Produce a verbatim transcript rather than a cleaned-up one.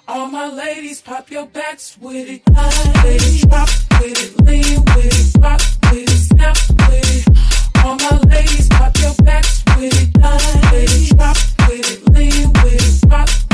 All my ladies, pop your backs with it. Ladies, drop with it, lean with it, rock with it, snap with it. All my ladies, pop your backs with it. Ladies, drop with it, lean with it, rock